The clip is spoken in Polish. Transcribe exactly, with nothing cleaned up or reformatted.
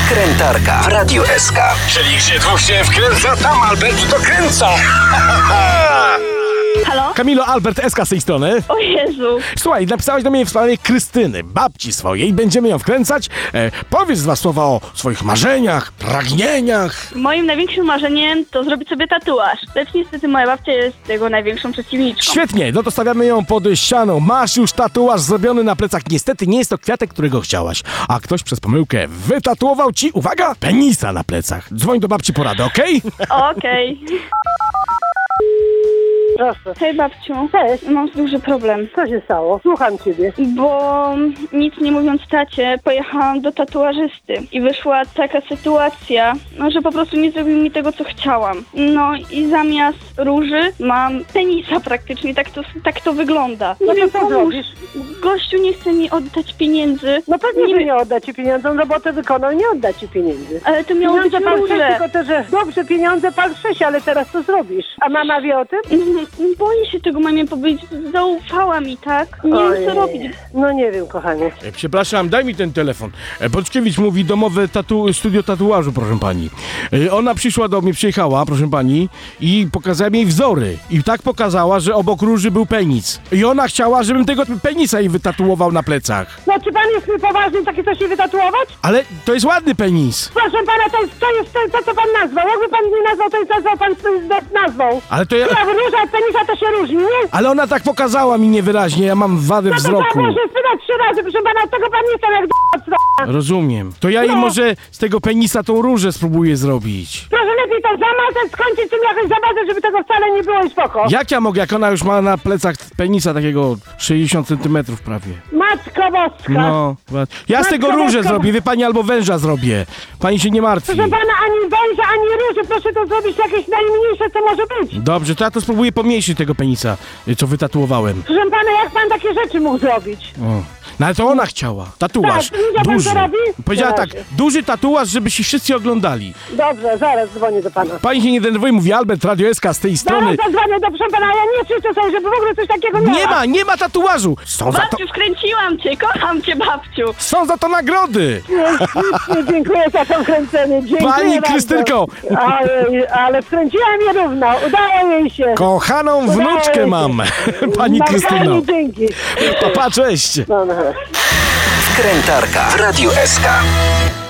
Wkrętarka w Radiu S K. Czyli gdzie dwóch się wkręca, tam Albert dokręca. Halo? Kamilo, Albert S K z tej strony. O Jezu. Słuchaj, napisałaś do mnie w sprawie Krystyny, babci swojej. Będziemy ją wkręcać. E, powiedz dwa słowa o swoich marzeniach, pragnieniach. Moim największym marzeniem to zrobić sobie tatuaż. Lecz niestety moja babcia jest tego największą przeciwniczką. Świetnie, no to stawiamy ją pod ścianą. Masz już tatuaż zrobiony na plecach. Niestety nie jest to kwiatek, którego chciałaś. A ktoś przez pomyłkę wytatuował ci, uwaga, penisa na plecach. Dzwoń do babci po radę, okej? Okej. Proszę. Hej babciu. Cześć. Mam duży problem. Co się stało? Słucham ciebie. Bo nic nie mówiąc tacie, pojechałam do tatuażysty i wyszła taka sytuacja, no, że po prostu nie zrobił mi tego, co chciałam. No i zamiast róży mam penisa praktycznie, tak to, tak to wygląda. No Nie wiem, to co pomóż. zrobisz? Gościu nie chce mi oddać pieniędzy. No pewnie, nie że wiem, nie odda ci pieniędzy. On robotę wykonał, nie odda ci pieniędzy. ale to miało być Pieniądze palszysz, róże. tylko to, że dobrze, pieniądze palszyś, ale teraz co zrobisz? A mama wie o tym? Mhm, Boję się tego mamie powiedzieć. Zaufała mi, tak? Nie wiem, Ojej. co robić. No nie wiem, kochanie. E, Przepraszam, daj mi ten telefon. E, Boczkiewicz mówi domowe tatu, studio tatuażu, proszę pani. E, Ona przyszła do mnie, przyjechała, proszę pani, i pokazałem jej wzory. I tak pokazała, że obok róży był penis. I ona chciała, żebym tego penisa jej wytatuował na plecach. No czy pan jest niepoważny, takie coś się wytatuować? Ale to jest ładny penis. Proszę pana, to jest to, jest to, to co pan nazwał. Jakby pan nie nazwał, to jest nazwał pan z- nazwał. Ale to ja... Ja róża od penisa to się różni, nie? Ale ona tak pokazała mi niewyraźnie, ja mam wadę No to wzroku. pan może spytać trzy razy, proszę pana, od tego pan nie stał jak d***a. Rozumiem. To ja jej No. może z tego penisa tą różę spróbuję zrobić. Proszę lepiej to zamazać, skończyć tym jakąś zabawę, żeby tego wcale nie było i spoko. Jak ja mogę, jak ona już ma na plecach penisa takiego sześćdziesiąt centymetrów prawie. Matko boska. No, ja z tego Matko różę boska. zrobię, wie pani, albo węża zrobię. Pani się nie martwi. Proszę pana, ani węża, ani róży, proszę to zrobić jakieś najmniejsze, co może być. Dobrze, to ja to spróbuję pomniejszyć tego penisa, y, co wytatuowałem. Proszę pana, jak pan takie rzeczy mógł zrobić? O. No ale to ona chciała. Tatuaż. Tak, widział pan, duży. co robi? Powiedziała Na tak, razie. duży tatuaż, żeby się wszyscy oglądali. Dobrze, zaraz dzwonię do pana. Pani się nie denerwuje, mówi Albert, Radio S K z tej strony. Zaraz zadzwonię do, proszę pana, ja nie krzyczę sobie, żeby w ogóle coś takiego nie Nie ma, nie ma tatuażu. Są za to, Babciu, wkręciłam cię, kocham cię, babciu. są za to nagrody. Nie, dziękuję za to wkręcenie, dziękuję Pani bardzo. Krystynko. Ale, ale wkręciłam je równo, udało jej się. Kochaną Udało wnuczkę jej się. mam, pani No, Krystyno. pani, dzięki. Papa, cześć. No, no. Wkrętarka w Radiu S K.